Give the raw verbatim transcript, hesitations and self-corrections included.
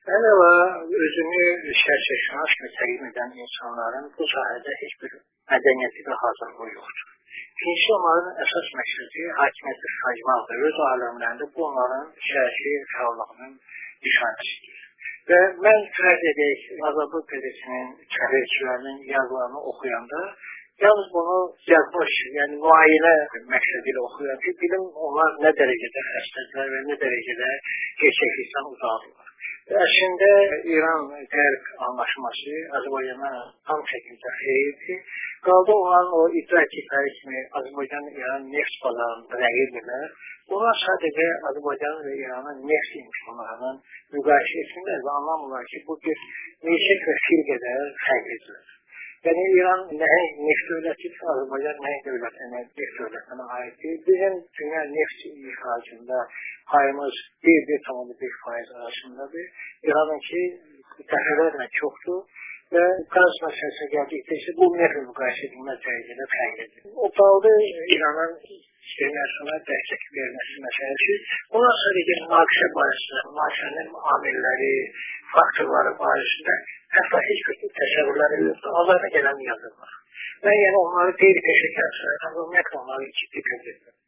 Əvvəla özünü şəxsiyyətşünas kimi təqdim edən insanların bu sahədə heç bir mədəniyyəti və hazırlığı yoxdur. İkincisi, onların əsas məqsədi hakimiyyəti sayılmaqdır. Öz aləmlərində bu onların siyasi fəallığının nişanəsidir. Və mən fərz edək, Azərbaycan qəzetinin təhlilçilərinin yazılarını oxuyanda, yalnız bunu diaqnoz, yəni müayinə məqsədi ilə oxuyuram ki, bilim onlar nə dərəcədə xəstədirlər və nə dərəcədə gerçəklikdən uzaqdırlar. Və əslində İran-Qərb anlaşması Azərbaycana tam şəkildə xeyirdir. Qaldı onların o iddia etdikləri kimi Azərbaycan-İran neft bazarında rəqibdirlər. Onlar sadəcə Azərbaycan və İranın neft imkanlarının müqayisə etsinlər və anlamırlar ki, bu bir neçək və fil qədər fərqlidir. Yəni İran nəhəng neft dövlətidir, Azərbaycan nəhəng dövlətinə, neft dövlətinə aiddir. Bizim dünya neft ixracında payımız bir nöqtə bir faiz arasındadır. İranınki dəfələrlə çoxdur və qaz məsələsinə gəldikdə isə bu neft müqayisə edilməz dərəcədə fərqlidir. O qaldı İranın dünyasına dəstək verməsi məsələsi. Onlar sadəcə münaqişə barəsində, münaqişənin amilləri, faktorları barəsində hətta heç bir təsəvvürləri yoxdur. Azərbaycana gələni yazırlar. Mən yəni onları qeyri-peşəkar sayıram, ümumiyyətlə onları ciddi gözləyirəm.